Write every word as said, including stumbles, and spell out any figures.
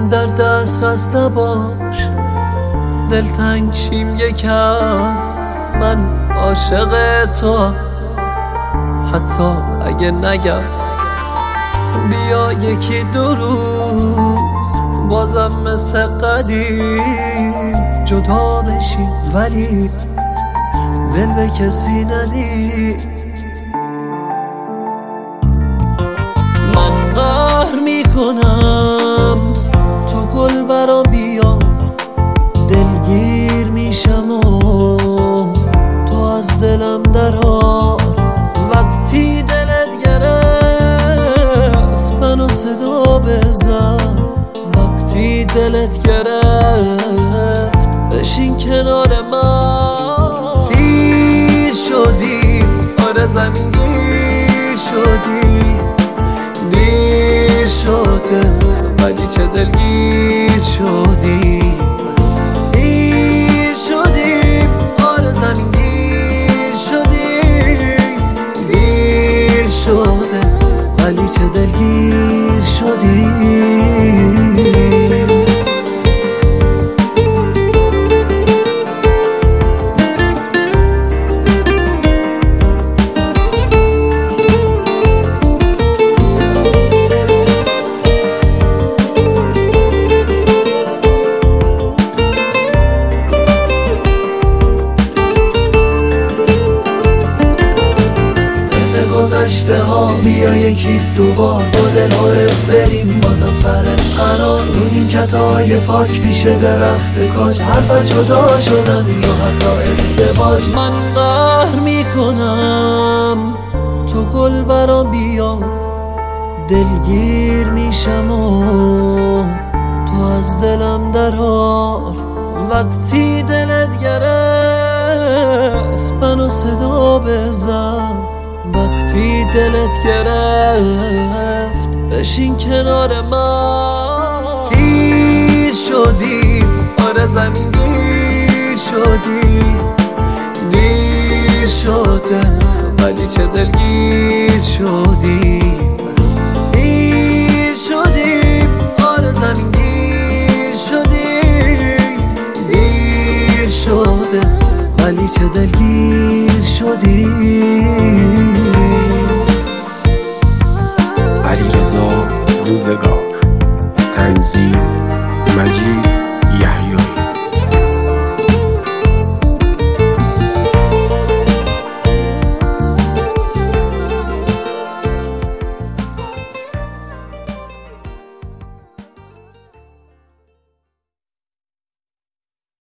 در دسترس نباش، دلتنگ شیم یکم، من عاشق تو. حتی اگه نگم بیا یکی دو روز، بازم مثل قدیم جدا بشیم، ولی دل به کسی ندی. من قهر میکنم تو گل برام بیا، دلگیر میشم و تو از دلم درار. وقتی دلت گرفت منو صدا بزن، وقتی دلت گرفت بشین کنار من. دیر شدی، آره زمین گیر شدی، دیر شده ولی چه دلگیر شدی. دیر شدی، آره زمین گیر شدی، دیر شده ولی چه دلگیر شدی. گذشته ها بیا یکی دوبار با دل عارف بریم بازم سر قرار. رو این کتای پاک پیش درخت کاج، حرف از جدا شدن یا حتی ازدواج. من قهر میکنم تو گل برام بیا، دلگیر میشم و تو از دلم درار. وقتی دلت گرفت منو صدا بزن، وقتی دلت گرفت بشین کنار من. دیر شدی، آره زمین گیر شدی، دیر شده ولی چه دلگیر شدی. دیر شدی، آره زمین گیر شدی، دیر شده ولی چه دلگیر شدی. علیرضا روزگار، تنظیم مجید